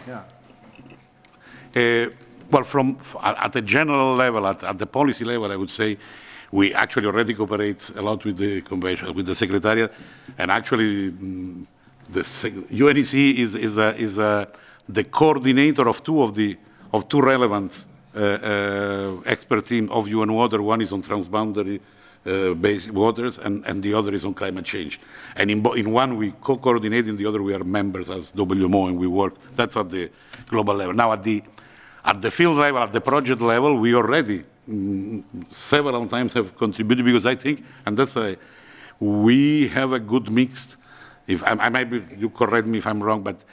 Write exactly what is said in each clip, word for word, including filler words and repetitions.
Yeah. Uh, well, from at a general level, at, at the policy level, I would say we actually already cooperate a lot with the convention, with the Secretariat, and actually mm, the U N E C is is a, is a, the coordinator of two of the of two relevant uh, uh, expert team of U N Water. One is on transboundary uh, based waters, and, and the other is on climate change. And in, in one we co-coordinate, in the other we are members as W M O, and we work. That's at the global level. Now at the at the field level, at the project level, we already mm, several times have contributed, because I think, and that's a, we have a good mix. If I, I might be, you correct me if I'm wrong, but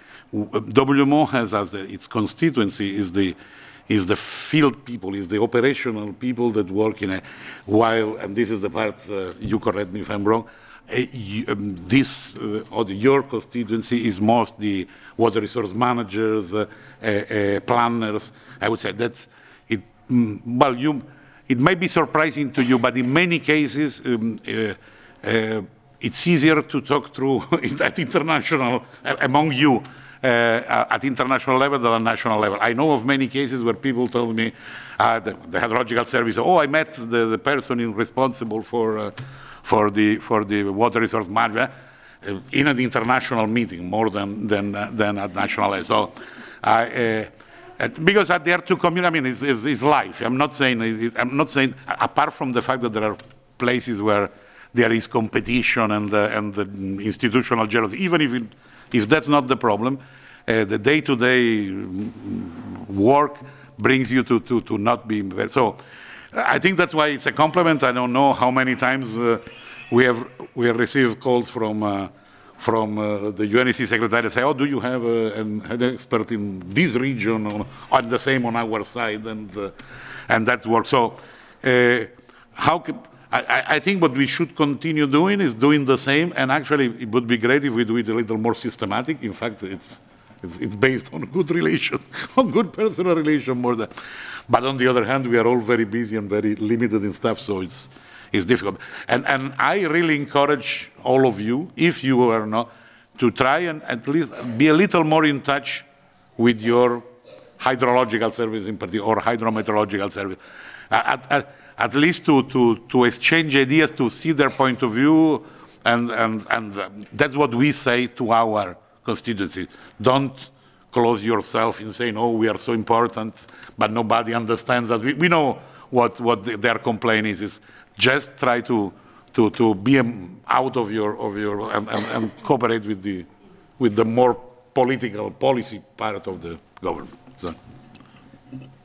W M O has as the, its constituency is the is the field people, is the operational people that work in a while, and this is the part, uh, you correct me if I'm wrong, uh, you, um, this, uh, or the, your constituency is most the water resource managers, uh, uh, uh, planners. I would say that's, it, mm, well, you, it might be surprising to you, but in many cases, um, uh, uh, it's easier to talk through at international, among you, uh, at international level than at national level. I know of many cases where people told me, uh, the, the hydrological service, oh, I met the, the person in responsible for, uh, for, the, for the water resource management uh, in an international meeting more than, than, uh, than at national level. So, I, uh, because at the R two community, I mean, it's, it's, it's life. I'm not saying, it's, I'm not saying, apart from the fact that there are places where there is competition and, uh, and the institutional jealousy, even if, it, if that's not the problem, uh, the day-to-day work brings you to, to, to not be very, so I think that's why it's a compliment. I don't know how many times uh, we have we have received calls from uh, from uh, the U N E C secretary say, oh, do you have uh, an, an expert in this region, or, or the same on our side, and uh, and that's work. So uh, how can, I, I think what we should continue doing is doing the same, and actually it would be great if we do it a little more systematic. In fact, it's it's, it's based on good relations, on good personal relation more than. But on the other hand, we are all very busy and very limited in stuff, so it's it's difficult. And and I really encourage all of you, if you are not, to try and at least be a little more in touch with your hydrological service in particular, or hydrometeorological service. At, at, at least to, to, to exchange ideas, to see their point of view, and, and, and that's what we say to our constituency. Don't close yourself in saying, oh, we are so important, but nobody understands us. We, we know what, what their complaint is, is just try to, to, to be out of your, of your and, and, and cooperate with the, with the more political policy part of the government. So.